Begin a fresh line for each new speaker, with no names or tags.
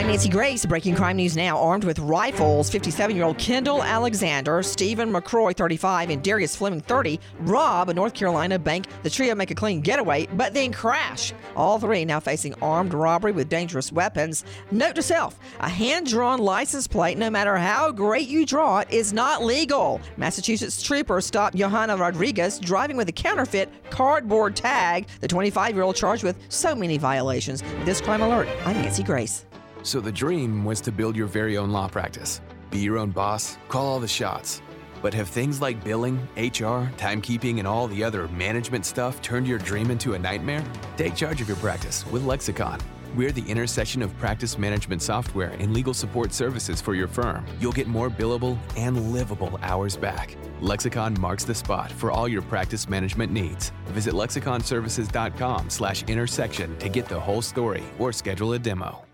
I'm Nancy Grace. Breaking crime news now. Armed with rifles, 57-year-old Kendall Alexander, Stephen McCroy, 35, and Darius Fleming, 30, rob a North Carolina bank. The trio make a clean getaway, but then crash. All three now facing armed robbery with dangerous weapons. Note to self, a hand-drawn license plate, no matter how great you draw it, is not legal. Massachusetts troopers stopped Johanna Rodriguez driving with a counterfeit cardboard tag. The 25-year-old charged with so many violations. With this crime alert, I'm Nancy Grace.
So the dream was to build your very own law practice. Be your own boss, call all the shots. But have things like billing, HR, timekeeping, and all the other management stuff turned your dream into a nightmare? Take charge of your practice with Lexicon. We're the intersection of practice management software and legal support services for your firm. You'll get more billable and livable hours back. Lexicon marks the spot for all your practice management needs. Visit lexiconservices.com/intersection to get the whole story or schedule a demo.